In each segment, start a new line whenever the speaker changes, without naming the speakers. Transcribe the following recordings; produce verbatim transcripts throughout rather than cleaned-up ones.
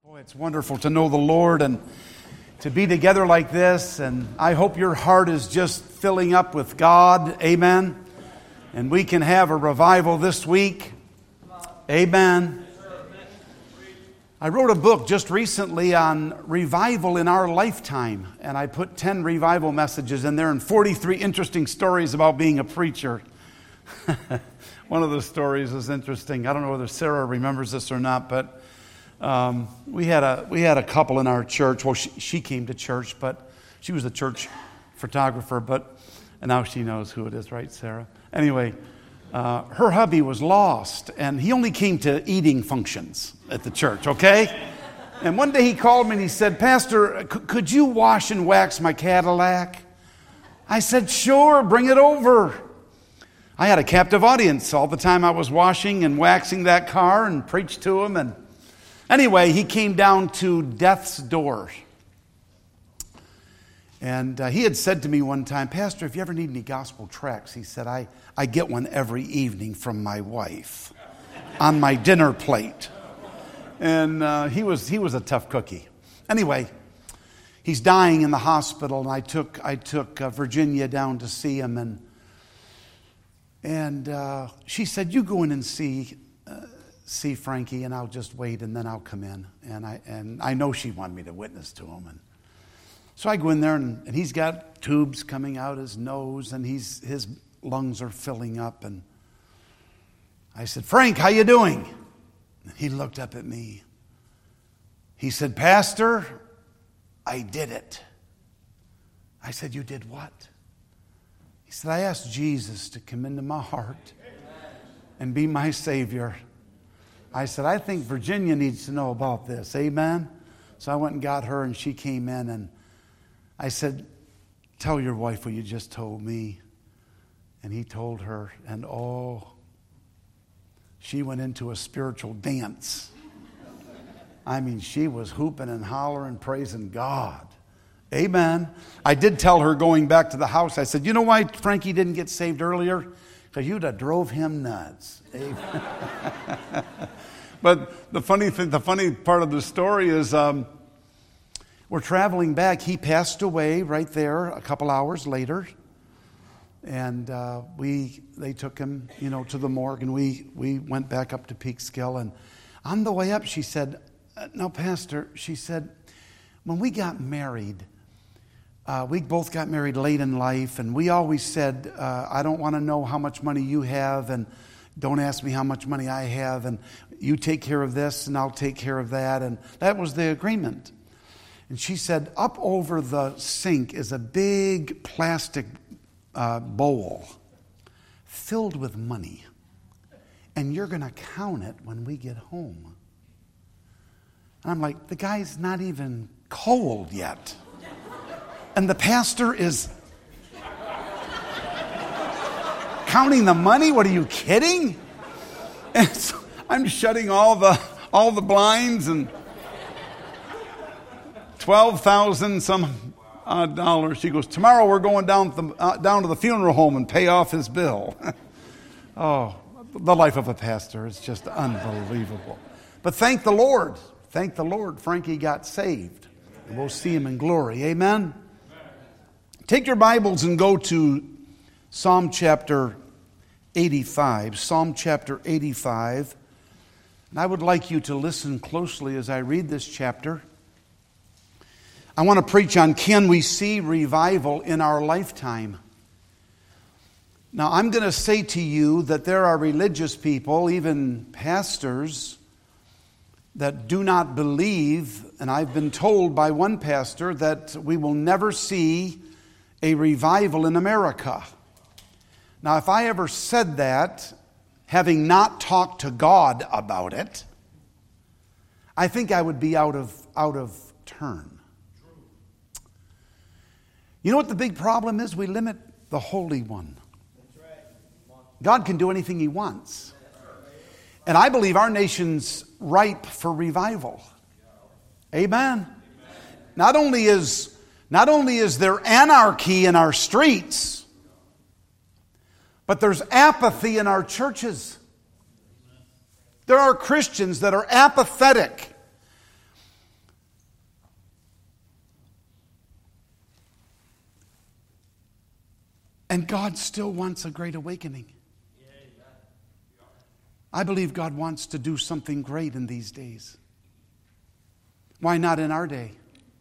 Boy, it's wonderful to know the Lord and to be together like this, and I hope your heart is just filling up with God. Amen. And we can have a revival this week. Amen. I wrote a book just recently on revival in our lifetime, and I put ten revival messages in there and forty-three interesting stories about being a preacher. One of the stories is interesting. I don't know whether Sarah remembers this or not, but Um, we had a we had a couple in our church. Well, she, she came to church, but she was a church photographer. But and now she knows who it is, right, Sarah? Anyway, uh, her hubby was lost, and he only came to eating functions at the church. Okay, and one day he called me and he said, "Pastor, c- could you wash and wax my Cadillac?" I said, "Sure, bring it over." I had a captive audience all the time I was washing and waxing that car and preached to him. And anyway, he came down to death's door. And uh, he had said to me one time, "Pastor, if you ever need any gospel tracts," he said, I, I get one every evening from my wife on my dinner plate. And uh, he was he was a tough cookie. Anyway, he's dying in the hospital, and I took I took uh, Virginia down to see him, and and uh, she said, "You go in and see." Uh, see Frankie, and I'll just wait, and then I'll come in." And I and I know she wanted me to witness to him. And so I go in there, and, and he's got tubes coming out his nose, and he's his lungs are filling up. And I said, "Frank, how you doing?" And he looked up at me. He said, "Pastor, I did it." I said, "You did what?" He said, "I asked Jesus to come into my heart and be my Savior." I said, "I think Virginia needs to know about this." Amen. So I went and got her, and she came in, and I said, "Tell your wife what you just told me." And he told her, and oh, she went into a spiritual dance. I mean, she was hooping and hollering, praising God. Amen. I did tell her going back to the house, I said, "You know why Frankie didn't get saved earlier? Because you'd have drove him nuts." Amen. But the funny thing, the funny part of the story is um, we're traveling back. He passed away right there a couple hours later, and uh, we they took him, you know, to the morgue, and we we went back up to Peekskill. And on the way up, she said, "Now, Pastor," she said, "when we got married, uh, we both got married late in life, and we always said, uh, I don't want to know how much money you have, and don't ask me how much money I have, and you take care of this, and I'll take care of that." And that was the agreement. And she said, "Up over the sink is a big plastic uh, bowl filled with money, and you're going to count it when we get home." And I'm like, the guy's not even cold yet. And the pastor is counting the money? What, are you kidding? And so I'm shutting all the all the blinds, and twelve thousand some odd dollars. She goes, "Tomorrow we're going down to the, uh, down to the funeral home and pay off his bill." Oh, the life of a pastor is just unbelievable. But thank the Lord. Thank the Lord. Frankie got saved. And we'll see him in glory. Amen? Take your Bibles and go to Psalm chapter eighty-five. Psalm chapter eighty-five. And I would like you to listen closely as I read this chapter. I want to preach on, can we see revival in our lifetime? Now, I'm going to say to you that there are religious people, even pastors, that do not believe, and I've been told by one pastor that we will never see a revival in America. Now, if I ever said that, having not talked to God about it, I think I would be out of out of turn. You know what the big problem is? We limit the Holy One. God can do anything He wants. And I believe our nation's ripe for revival. Amen. Not only is not only is there anarchy in our streets, but there's apathy in our churches. There are Christians that are apathetic. And God still wants a great awakening. I believe God wants to do something great in these days. Why not in our day?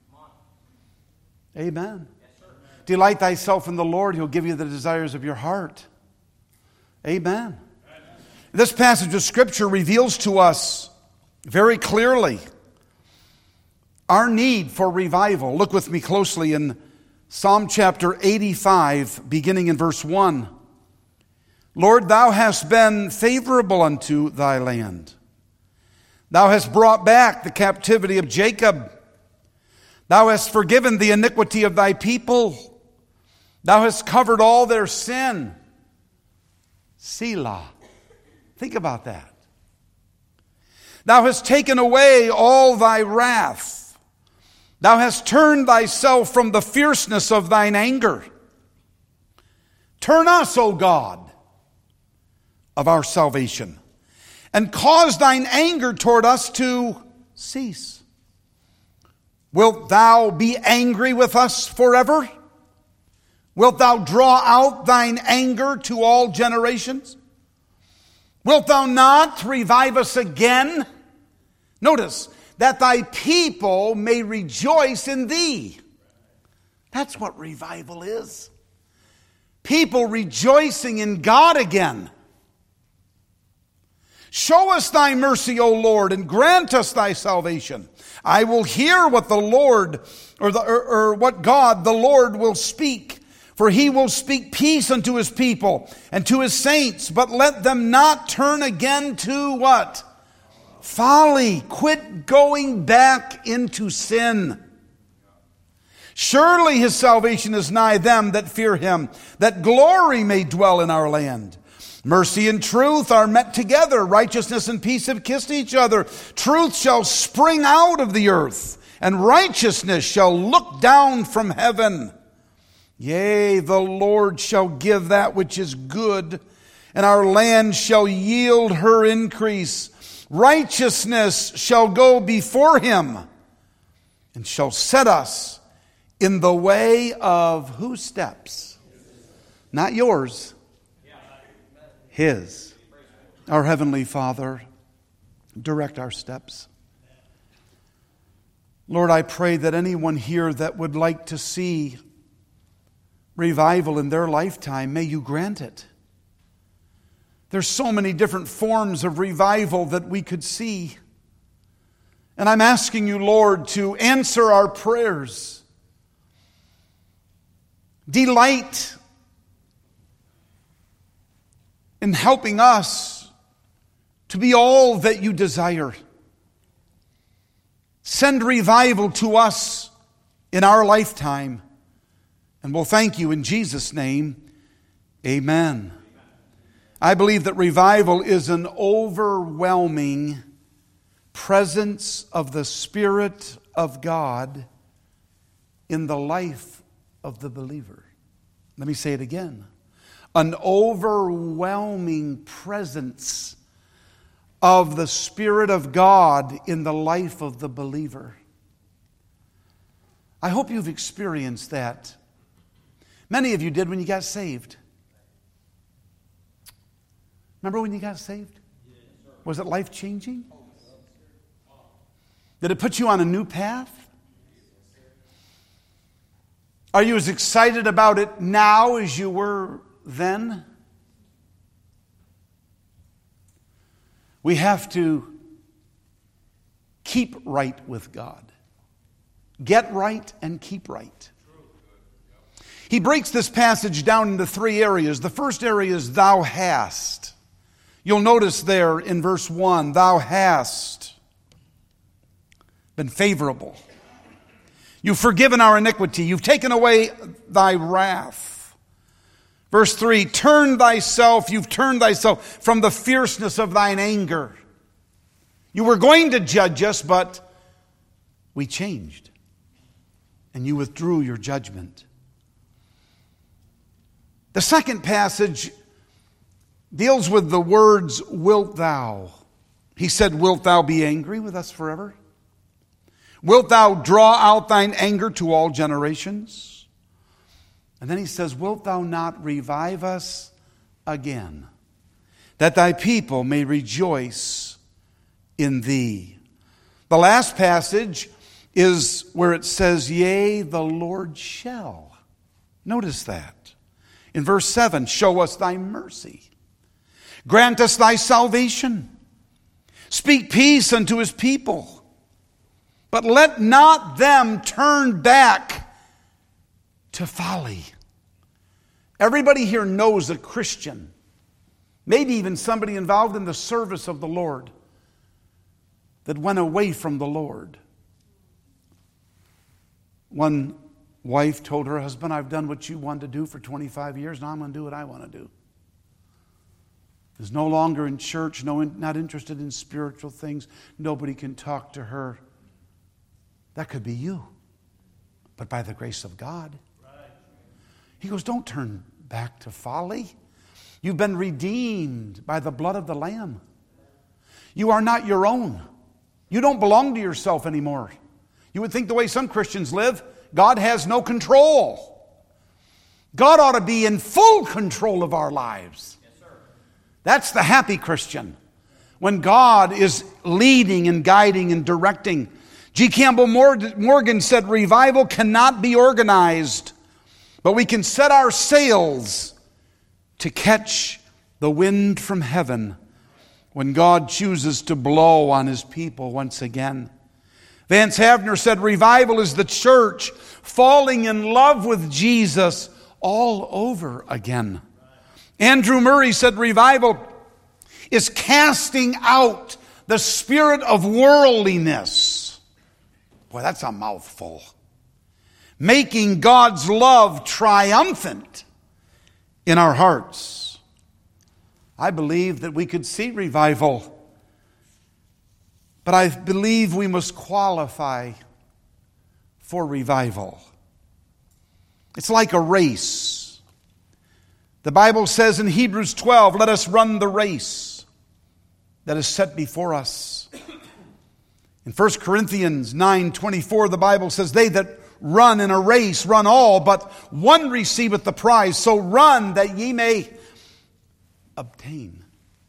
Amen. Delight thyself in the Lord, He'll give you the desires of your heart. Amen. This passage of Scripture reveals to us very clearly our need for revival. Look with me closely in Psalm chapter eighty-five, beginning in verse one. Lord, thou hast been favorable unto thy land. Thou hast brought back the captivity of Jacob. Thou hast forgiven the iniquity of thy people. Thou hast covered all their sin. Selah. Think about that. Thou hast taken away all thy wrath. Thou hast turned thyself from the fierceness of thine anger. Turn us, O God, of our salvation, and cause thine anger toward us to cease. Wilt thou be angry with us forever? Wilt thou draw out thine anger to all generations? Wilt thou not revive us again? Notice, that thy people may rejoice in thee. That's what revival is. People rejoicing in God again. Show us thy mercy, O Lord, and grant us thy salvation. I will hear what the Lord, or, the, or, or what God, the Lord, will speak. For he will speak peace unto his people and to his saints. But let them not turn again to what? Folly. Quit going back into sin. Surely his salvation is nigh them that fear him, that glory may dwell in our land. Mercy and truth are met together. Righteousness and peace have kissed each other. Truth shall spring out of the earth, and righteousness shall look down from heaven. Yea, the Lord shall give that which is good, and our land shall yield her increase. Righteousness shall go before him, and shall set us in the way of whose steps? Not yours. His. Our Heavenly Father, direct our steps. Lord, I pray that anyone here that would like to see revival in their lifetime, may you grant it. There's so many different forms of revival that we could see. And I'm asking you, Lord, to answer our prayers. Delight in helping us to be all that you desire. Send revival to us in our lifetime. And we'll thank you in Jesus' name. Amen. I believe that revival is an overwhelming presence of the Spirit of God in the life of the believer. Let me say it again. An overwhelming presence of the Spirit of God in the life of the believer. I hope you've experienced that. Many of you did when you got saved. Remember when you got saved? Was it life-changing? Did it put you on a new path? Are you as excited about it now as you were then? We have to keep right with God. Get right and keep right. He breaks this passage down into three areas. The first area is thou hast. You'll notice there in verse one, thou hast been favorable. You've forgiven our iniquity. You've taken away thy wrath. Verse three, turn thyself, you've turned thyself from the fierceness of thine anger. You were going to judge us, but we changed. And you withdrew your judgment. The second passage deals with the words, wilt thou. He said, wilt thou be angry with us forever? Wilt thou draw out thine anger to all generations? And then he says, wilt thou not revive us again, that thy people may rejoice in thee? The last passage is where it says, yea, the Lord shall. Notice that. In verse seven, show us thy mercy. Grant us thy salvation. Speak peace unto his people. But let not them turn back to folly. Everybody here knows a Christian, maybe even somebody involved in the service of the Lord, that went away from the Lord. One wife told her husband, I've done what you wanted to do for twenty-five years, now I'm going to do what I want to do. Is no longer in church, no, not interested in spiritual things. Nobody can talk to her. That could be you, but by the grace of God. He goes, don't turn back to folly. You've been redeemed by the blood of the Lamb. You are not your own. You don't belong to yourself anymore. You would think the way some Christians live, God has no control. God ought to be in full control of our lives. Yes, sir. That's the happy Christian. When God is leading and guiding and directing. G. Campbell Morgan said, revival cannot be organized, but we can set our sails to catch the wind from heaven when God chooses to blow on his people once again. Vance Havner said, revival is the church falling in love with Jesus all over again. Andrew Murray said, revival is casting out the spirit of worldliness. Boy, that's a mouthful. Making God's love triumphant in our hearts. I believe that we could see revival, but I believe we must qualify for revival. It's like a race. The Bible says in Hebrews twelve, let us run the race that is set before us. In First Corinthians nine twenty-four, the Bible says, they that run in a race run all, but one receiveth the prize. So run that ye may obtain.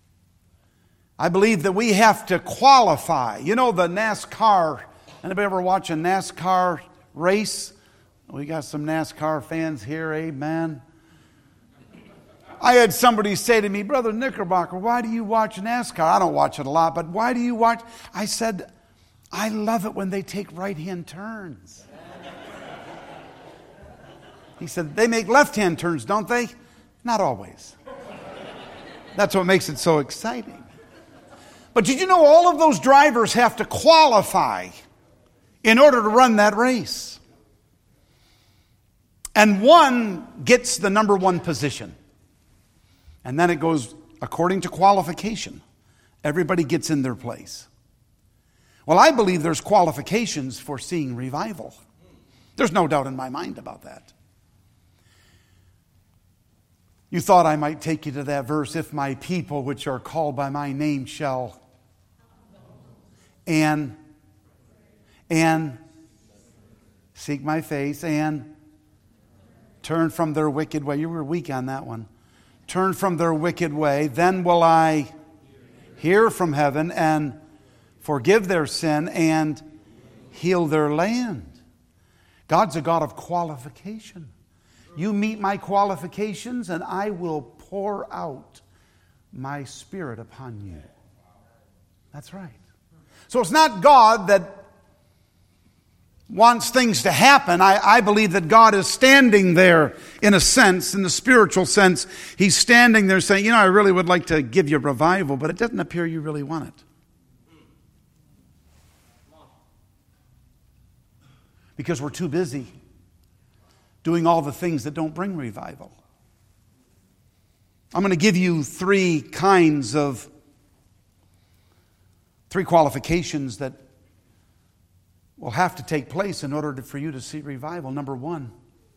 I believe that we have to qualify. You know the NASCAR, anybody ever watch a NASCAR race? We got some NASCAR fans here, amen. I had somebody say to me, Brother Knickerbocker, why do you watch NASCAR? I don't watch it a lot, but why do you watch? I said, I love it when they take right-hand turns. He said, they make left-hand turns, don't they? Not always. That's what makes it so exciting. But did you know all of those drivers have to qualify in order to run that race? And one gets the number one position. And then it goes according to qualification. Everybody gets in their place. Well, I believe there's qualifications for seeing revival. There's no doubt in my mind about that. You thought I might take you to that verse, if my people which are called by my name shall and and seek my face and turn from their wicked way. You were weak on that one. Turn from their wicked way, then will I hear from heaven and forgive their sin and heal their land. God's a God of qualification. You meet my qualifications and I will pour out my Spirit upon you. That's right. So it's not God that wants things to happen. I, I believe that God is standing there in a sense, in the spiritual sense. He's standing there saying, you know, I really would like to give you revival, but it doesn't appear you really want it. Because we're too busy doing all the things that don't bring revival. I'm going to give you three kinds of, three qualifications that will have to take place in order to, for you to see revival. Number one,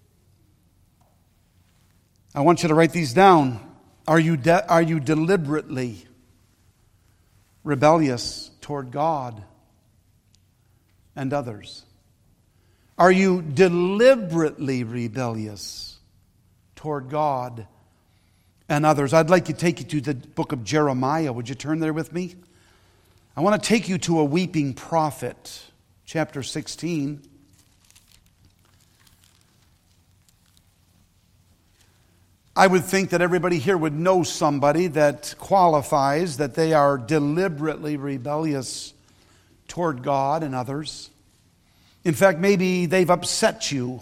I want you to write these down. Are you de- are you deliberately rebellious toward God and others? Are you deliberately rebellious toward God and others. I'd like to take you to the book of Jeremiah. Would you turn there with me? I want to take you to a weeping prophet, chapter sixteen. I would think that everybody here would know somebody that qualifies that they are deliberately rebellious toward God and others. In fact, maybe they've upset you.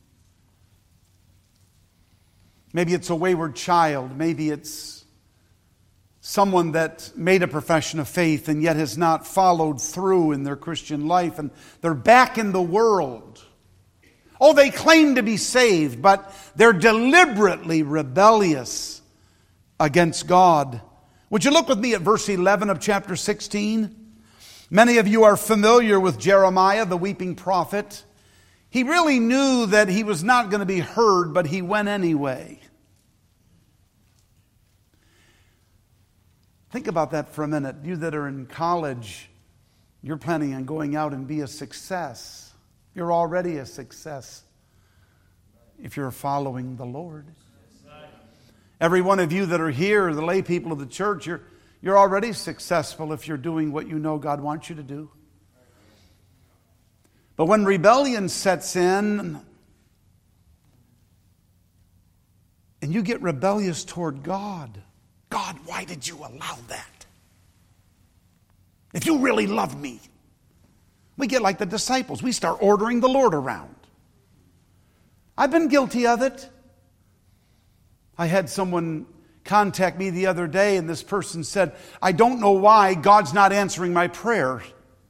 Maybe it's a wayward child. Maybe it's someone that made a profession of faith and yet has not followed through in their Christian life, and they're back in the world. Oh, they claim to be saved, but they're deliberately rebellious against God. Would you look with me at verse eleven of chapter sixteen? Many of you are familiar with Jeremiah, the weeping prophet. He really knew that he was not going to be heard, but he went anyway. Think about that for a minute. You that are in college, you're planning on going out and be a success. You're already a success if you're following the Lord. Every one of you that are here, the lay people of the church, you're, you're already successful if you're doing what you know God wants you to do. But when rebellion sets in and you get rebellious toward God, God, why did you allow that? If you really love me. We get like the disciples. We start ordering the Lord around. I've been guilty of it. I had someone contact me the other day, and this person said, I don't know why God's not answering my prayer.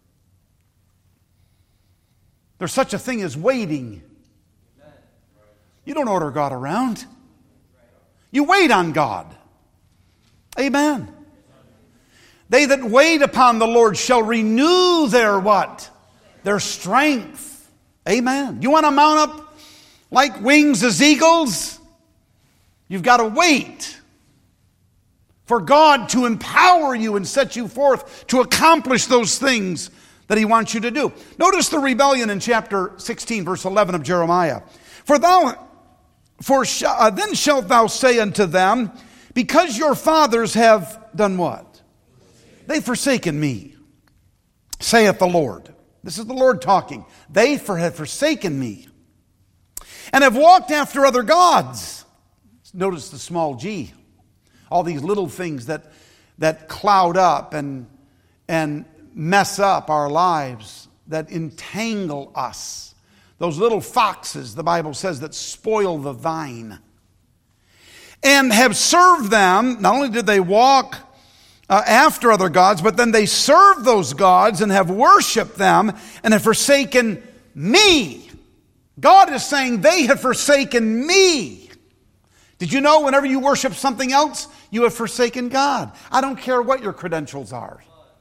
There's such a thing as waiting. You don't order God around. You wait on God. Amen. They that wait upon the Lord shall renew their what? Their strength. Amen. You want to mount up like wings as eagles? You've got to wait for God to empower you and set you forth to accomplish those things that He wants you to do. Notice the rebellion in chapter sixteen, verse eleven of Jeremiah. For thou, for sh- uh, then shalt thou say unto them, because your fathers have done what? They've forsaken me, saith the Lord. This is the Lord talking. They for have forsaken me, and have walked after other gods. Notice the small g. All these little things that, that cloud up and, and mess up our lives, that entangle us. Those little foxes, the Bible says, that spoil the vine. And have served them. Not only did they walk Uh, after other gods, but then they serve those gods and have worshiped them and have forsaken me. God is saying they have forsaken me. Did you know whenever you worship something else, you have forsaken God? I don't care what your credentials are.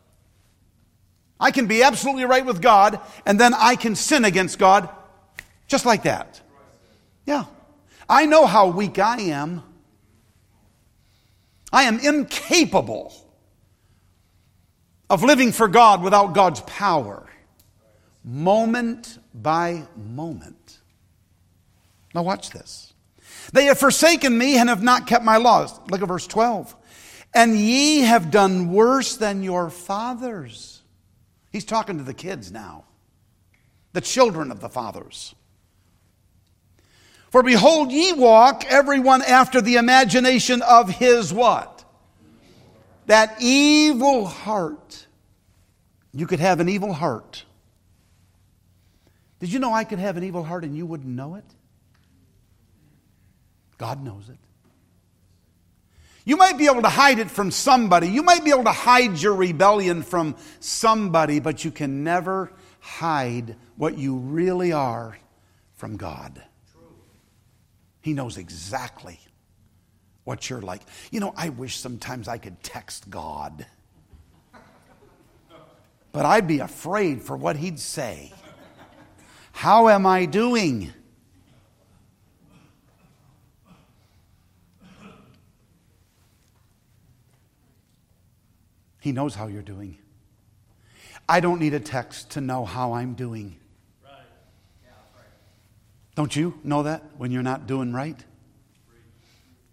I can be absolutely right with God, and then I can sin against God just like that. Yeah. I know how weak I am. I am incapable of living for God without God's power, moment by moment. Now watch this. They have forsaken me and have not kept my laws. Look at verse twelve. And ye have done worse than your fathers. He's talking to the kids now, the children of the fathers. For behold, ye walk everyone after the imagination of his what? That evil heart. You could have an evil heart. Did you know I could have an evil heart and you wouldn't know it? God knows it. You might be able to hide it from somebody. You might be able to hide your rebellion from somebody, but you can never hide what you really are from God. He knows exactly what you're like. You know, I wish sometimes I could text God. But I'd be afraid for what He'd say. How am I doing? He knows how you're doing. I don't need a text to know how I'm doing. Don't you know that when you're not doing right?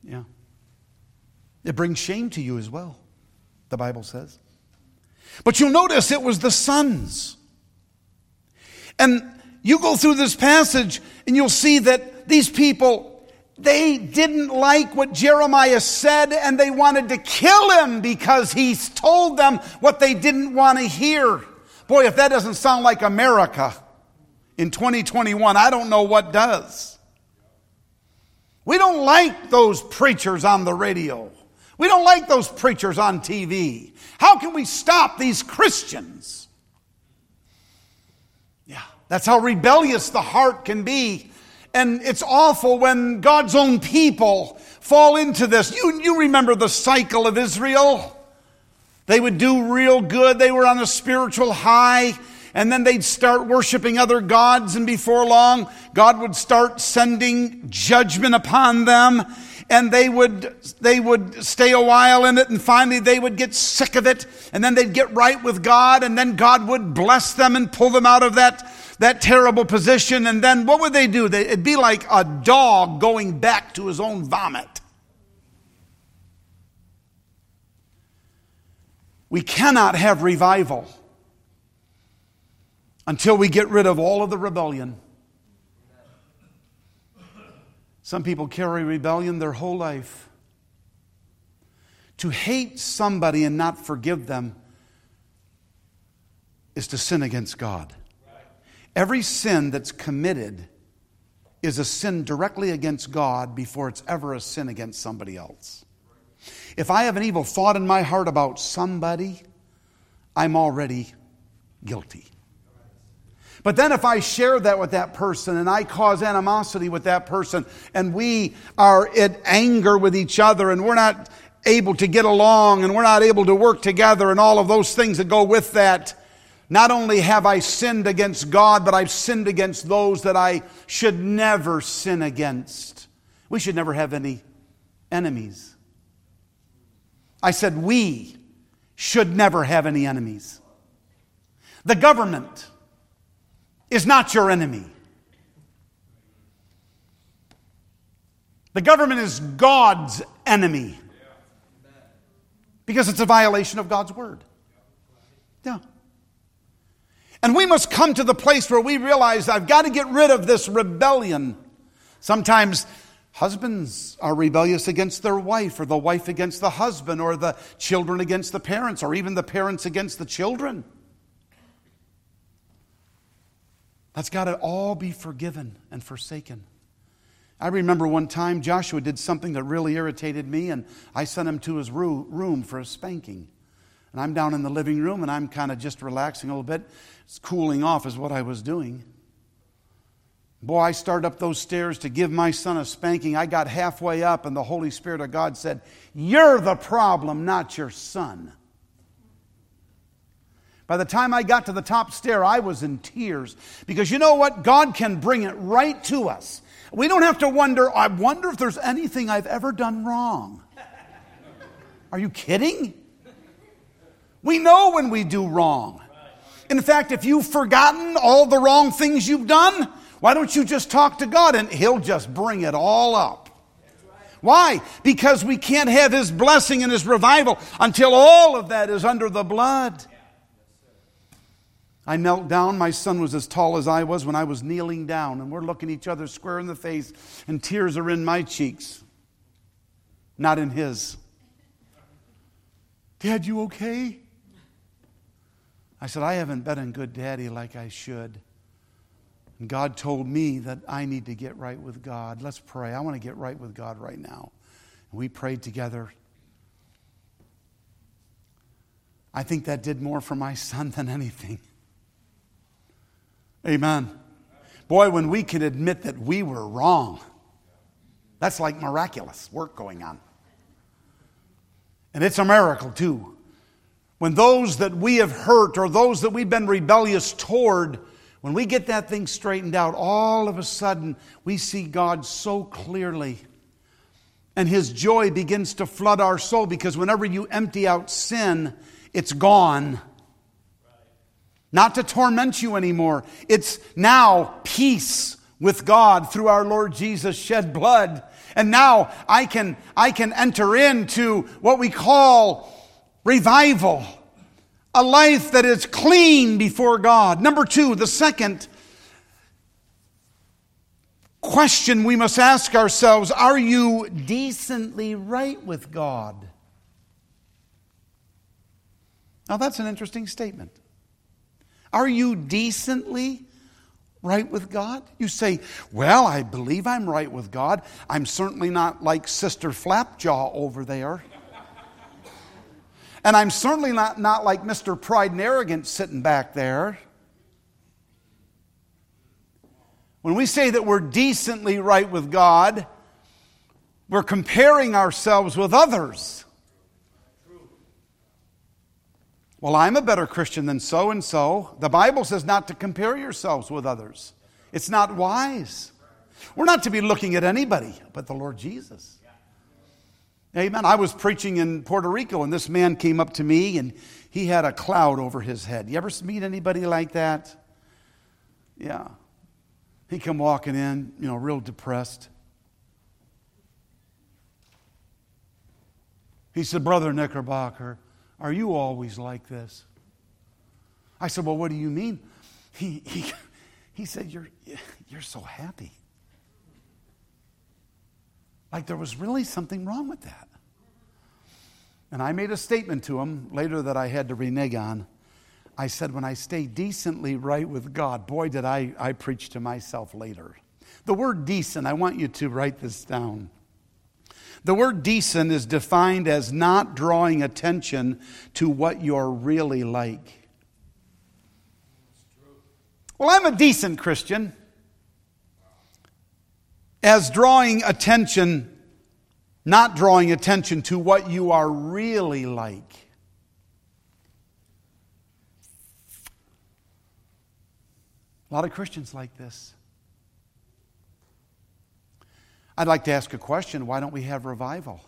Yeah. It brings shame to you as well, the Bible says. But you'll notice it was the sons. And you go through this passage and you'll see that these people, they didn't like what Jeremiah said and they wanted to kill him because he told them what they didn't want to hear. Boy, if that doesn't sound like America in twenty twenty-one, I don't know what does. We don't like those preachers on the radio. We don't like those preachers on T V. How can we stop these Christians? Yeah, that's how rebellious the heart can be. And it's awful when God's own people fall into this. You, you remember the cycle of Israel? They would do real good. They were on a spiritual high. And then they'd start worshiping other gods. And before long, God would start sending judgment upon them. And they would, they would stay a while in it. And finally they would get sick of it. And then they'd get right with God. And then God would bless them and pull them out of that, that terrible position. And then what would they do? They, it'd be like a dog going back to his own vomit. We cannot have revival until we get rid of all of the rebellion. Some people carry rebellion their whole life. To hate somebody and not forgive them is to sin against God. Every sin that's committed is a sin directly against God before it's ever a sin against somebody else. If I have an evil thought in my heart about somebody, I'm already guilty. But then if I share that with that person and I cause animosity with that person and we are at anger with each other and we're not able to get along and we're not able to work together and all of those things that go with that, not only have I sinned against God, but I've sinned against those that I should never sin against. We should never have any enemies. I said we should never have any enemies. The government is not your enemy. The government is God's enemy. Because it's a violation of God's word. Yeah. And we must come to the place where we realize I've got to get rid of this rebellion. Sometimes husbands are rebellious against their wife, or the wife against the husband, or the children against the parents, or even the parents against the children. That's got to all be forgiven and forsaken. I remember one time Joshua did something that really irritated me, and I sent him to his room for a spanking. And I'm down in the living room, and I'm kind of just relaxing a little bit. It's cooling off is what I was doing. Boy, I started up those stairs to give my son a spanking. I got halfway up, and the Holy Spirit of God said, "You're the problem, not your son." By the time I got to the top stair, I was in tears. Because you know what? God can bring it right to us. We don't have to wonder, I wonder if there's anything I've ever done wrong. Are you kidding? We know when we do wrong. In fact, if you've forgotten all the wrong things you've done, why don't you just talk to God and He'll just bring it all up. Why? Because we can't have His blessing and His revival until all of that is under the blood. I knelt down. My son was as tall as I was when I was kneeling down. And we're looking each other square in the face. And tears are in my cheeks. Not in his. "Dad, you okay?" I said, "I haven't been a good daddy like I should. And God told me that I need to get right with God. Let's pray. I want to get right with God right now." And we prayed together. I think that did more for my son than anything. Amen. Boy, when we can admit that we were wrong, that's like miraculous work going on. And it's a miracle too. When those that we have hurt or those that we've been rebellious toward, when we get that thing straightened out, all of a sudden we see God so clearly. And His joy begins to flood our soul, because whenever you empty out sin, it's gone. Not to torment you anymore. It's now peace with God through our Lord Jesus shed blood. And now I can, I can enter into what we call revival. A life that is clean before God. Number two, the second question we must ask ourselves, are you decently right with God? Now that's an interesting statement. Are you decently right with God? You say, well, I believe I'm right with God. I'm certainly not like Sister Flapjaw over there. And I'm certainly not, not like Mister Pride and Arrogance sitting back there. When we say that we're decently right with God, we're comparing ourselves with others. Well, I'm a better Christian than so-and-so. The Bible says not to compare yourselves with others. It's not wise. We're not to be looking at anybody but the Lord Jesus. Amen. I was preaching in Puerto Rico, and this man came up to me, and he had a cloud over his head. You ever meet anybody like that? Yeah. He come walking in, you know, real depressed. He said, Brother Knickerbocker, are you always like this? I said, well, what do you mean? He he he said, you're you're so happy. Like there was really something wrong with that. And I made a statement to him later that I had to renege on. I said, when I stay decently right with God, boy, did I, I preach to myself later. The word decent, I want you to write this down. The word decent is defined as not drawing attention to what you're really like. Well, I'm a decent Christian. As drawing attention, not drawing attention to what you are really like. A lot of Christians like this. I'd like to ask a question. Why don't we have revival?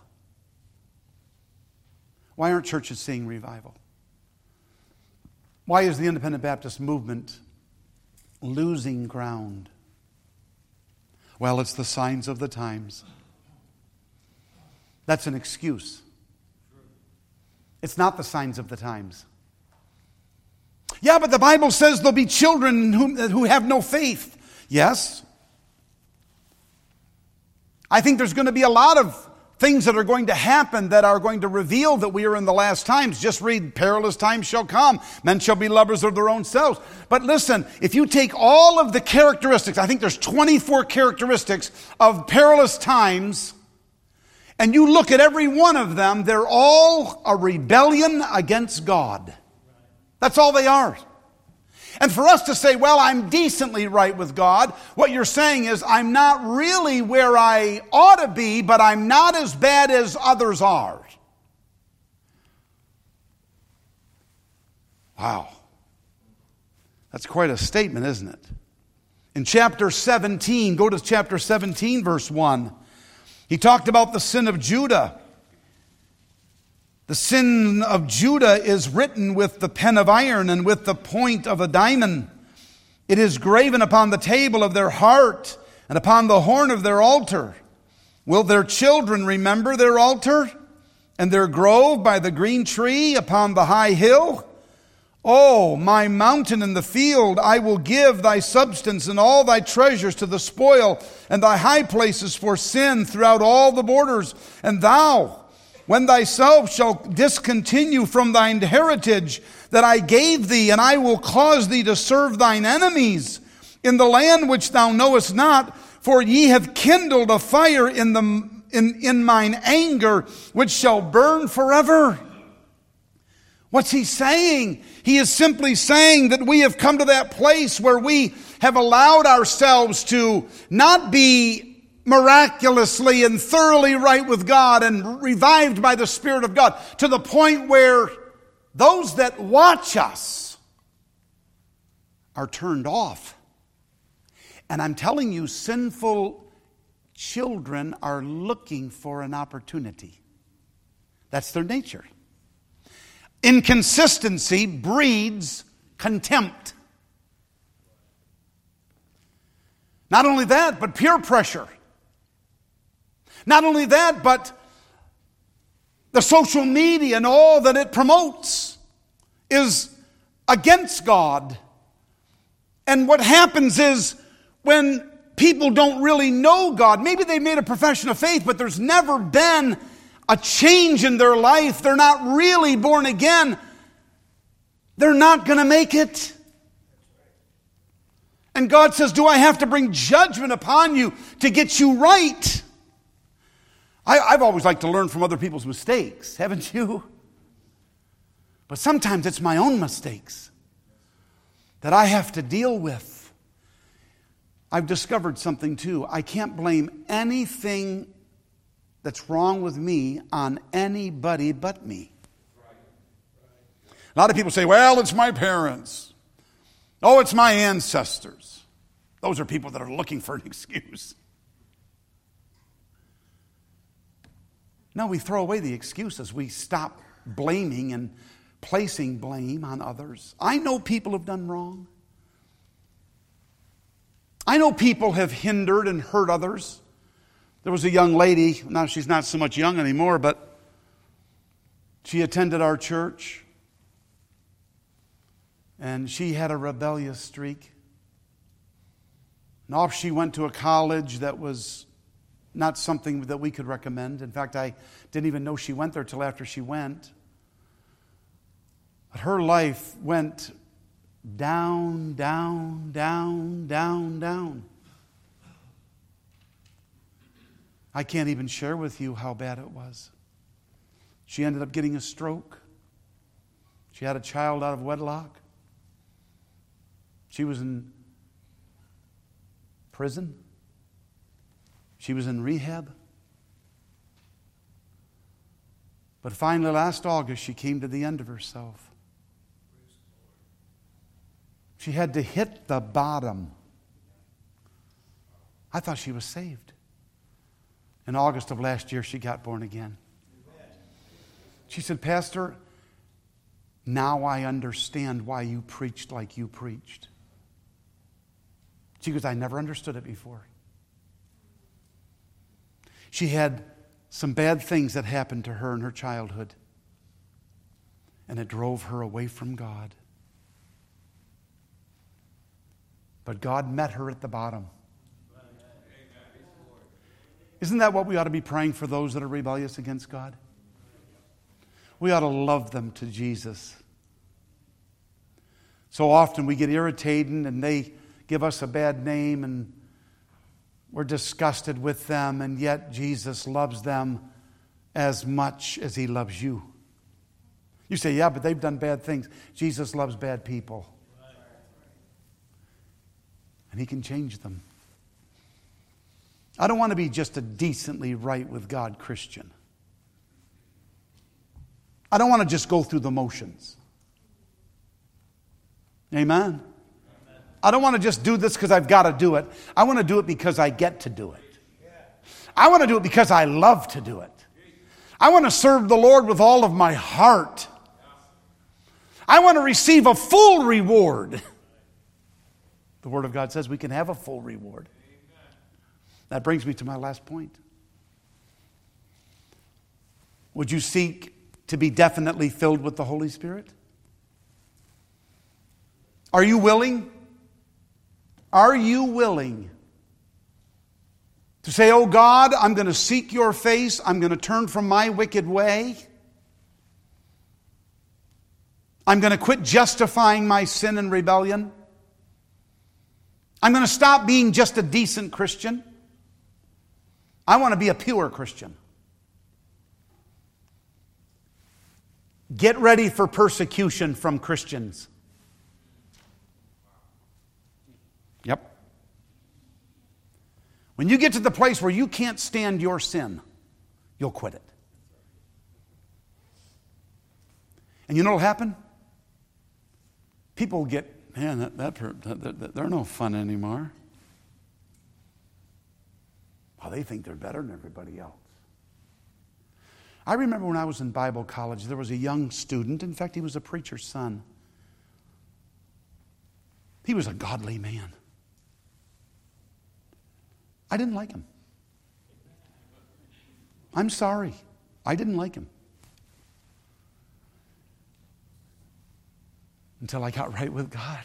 Why aren't churches seeing revival? Why is the Independent Baptist movement losing ground? Well, it's the signs of the times. That's an excuse. It's not the signs of the times. Yeah, but the Bible says there'll be children who, who have no faith. Yes. I think there's going to be a lot of things that are going to happen that are going to reveal that we are in the last times. Just read, perilous times shall come. Men shall be lovers of their own selves. But listen, if you take all of the characteristics, I think there's twenty-four characteristics of perilous times, and you look at every one of them, they're all a rebellion against God. That's all they are. And for us to say, well, I'm decently right with God, what you're saying is I'm not really where I ought to be, but I'm not as bad as others are. Wow. That's quite a statement, isn't it? In chapter seventeen, go to chapter seventeen, verse one. He talked about the sin of Judah. The sin of Judah is written with the pen of iron and with the point of a diamond. It is graven upon the table of their heart and upon the horn of their altar. Will their children remember their altar and their grove by the green tree upon the high hill? Oh, my mountain in the field, I will give thy substance and all thy treasures to the spoil, and thy high places for sin throughout all the borders. And thou, when thyself shalt discontinue from thine heritage that I gave thee, and I will cause thee to serve thine enemies in the land which thou knowest not, for ye have kindled a fire in the in, in mine anger, which shall burn forever. What's he saying? He is simply saying that we have come to that place where we have allowed ourselves to not be miraculously and thoroughly right with God and revived by the Spirit of God to the point where those that watch us are turned off. And I'm telling you, sinful children are looking for an opportunity. That's their nature. Inconsistency breeds contempt. Not only that, but peer pressure. Not only that, but the social media and all that it promotes is against God. And what happens is when people don't really know God, maybe they made a profession of faith, but there's never been a change in their life. They're not really born again. They're not going to make it. And God says, do I have to bring judgment upon you to get you right? I, I've always liked to learn from other people's mistakes, haven't you? But sometimes it's my own mistakes that I have to deal with. I've discovered something too. I can't blame anything that's wrong with me on anybody but me. A lot of people say, well, it's my parents. Oh, it's my ancestors. Those are people that are looking for an excuse. No, we throw away the excuses. We stop blaming and placing blame on others. I know people have done wrong. I know people have hindered and hurt others. There was a young lady, now she's not so much young anymore, but she attended our church. And she had a rebellious streak. And off she went to a college that was not something that we could recommend. In fact, I didn't even know she went there till after she went. But her life went down, down, down, down, down. I can't even share with you how bad it was. She ended up getting a stroke. She had a child out of wedlock. She was in prison. She was in rehab. But finally, last August, she came to the end of herself. She had to hit the bottom. I thought she was saved. In August of last year, she got born again. She said, Pastor, now I understand why you preached like you preached. She goes, I never understood it before. She had some bad things that happened to her in her childhood. And it drove her away from God. But God met her at the bottom. Isn't that what we ought to be praying for those that are rebellious against God? We ought to love them to Jesus. So often we get irritated and they give us a bad name and we're disgusted with them, and yet Jesus loves them as much as He loves you. You say, yeah, but they've done bad things. Jesus loves bad people. And He can change them. I don't want to be just a decently right with God Christian. I don't want to just go through the motions. Amen? I don't want to just do this because I've got to do it. I want to do it because I get to do it. I want to do it because I love to do it. I want to serve the Lord with all of my heart. I want to receive a full reward. The Word of God says we can have a full reward. That brings me to my last point. Would you seek to be definitely filled with the Holy Spirit? Are you willing? Are you willing to say, oh God, I'm going to seek your face. I'm going to turn from my wicked way. I'm going to quit justifying my sin and rebellion. I'm going to stop being just a decent Christian. I want to be a pure Christian. Get ready for persecution from Christians. Yep. When you get to the place where you can't stand your sin, you'll quit it. And you know what'll happen? People will get, man, that, that, that, that, they're no fun anymore. Well, they think they're better than everybody else. I remember when I was in Bible college, there was a young student. In fact, he was a preacher's son. He was a godly man. I didn't like him. I'm sorry. I didn't like him. Until I got right with God.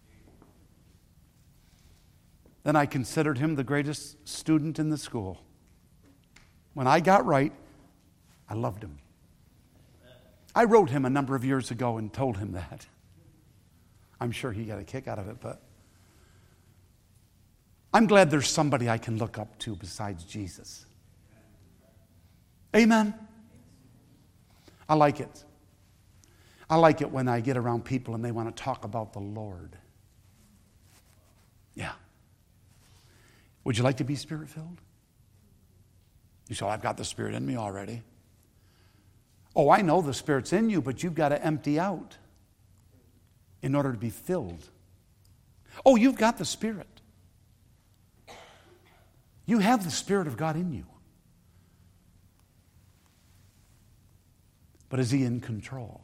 Then I considered him the greatest student in the school. When I got right, I loved him. I wrote him a number of years ago and told him that. I'm sure he got a kick out of it, but I'm glad there's somebody I can look up to besides Jesus. Amen. I like it. I like it when I get around people and they want to talk about the Lord. Yeah. Would you like to be Spirit-filled? You say, oh, I've got the Spirit in me already. Oh, I know the Spirit's in you, but you've got to empty out in order to be filled. Oh, you've got the Spirit. You have the Spirit of God in you. But is He in control?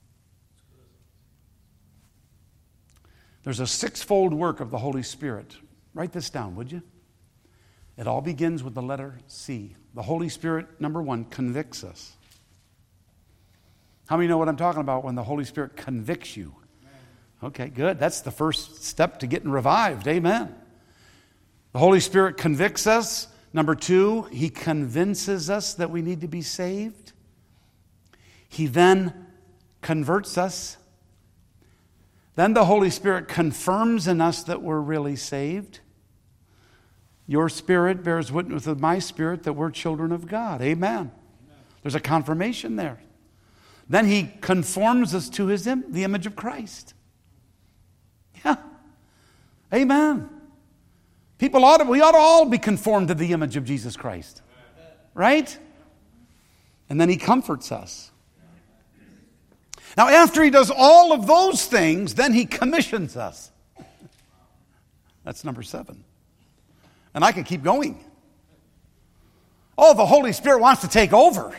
There's a sixfold work of the Holy Spirit. Write this down, would you? It all begins with the letter C. The Holy Spirit, number one, convicts us. How many know what I'm talking about when the Holy Spirit convicts you? Okay, good. That's the first step to getting revived. Amen. The Holy Spirit convicts us. Number two, He convinces us that we need to be saved. He then converts us. Then the Holy Spirit confirms in us that we're really saved. Your spirit bears witness with my spirit that we're children of God. Amen. Amen. There's a confirmation there. Then He conforms us to His im- the image of Christ. Yeah. Amen. People ought to, we ought to all be conformed to the image of Jesus Christ. Right? And then He comforts us. Now, after He does all of those things, then He commissions us. That's number seven. And I could keep going. Oh, the Holy Spirit wants to take over.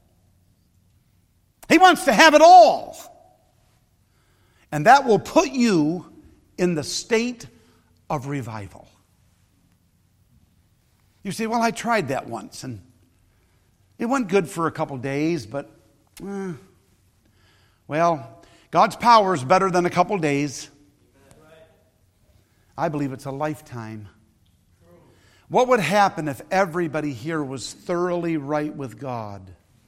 He wants to have it all. And that will put you in the state of revival. You say, well, I tried that once, and it went good for a couple days, but, eh, well, God's power is better than a couple days. I believe it's a lifetime. What would happen if everybody here was thoroughly right with God?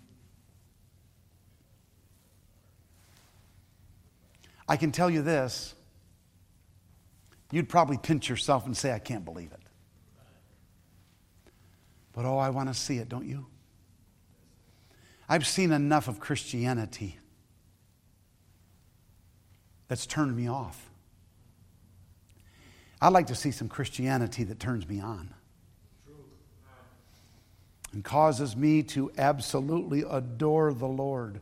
I can tell you this. You'd probably pinch yourself and say, I can't believe it. But oh, I want to see it, don't you? I've seen enough of Christianity that's turned me off. I'd like to see some Christianity that turns me on. And causes me to absolutely adore the Lord.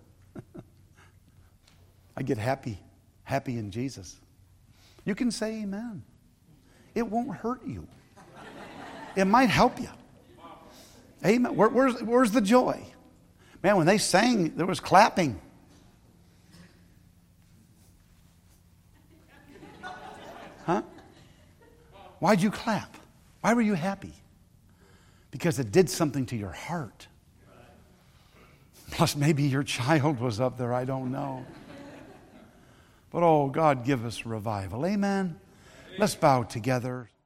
I get happy, happy in Jesus. You can say amen. It won't hurt you. It might help you. Amen. Where, where's, where's the joy? Man, when they sang, there was clapping. Huh? Why'd you clap? Why were you happy? Because it did something to your heart. Plus, maybe your child was up there. I don't know. But, oh, God, give us revival. Amen. Let's bow together.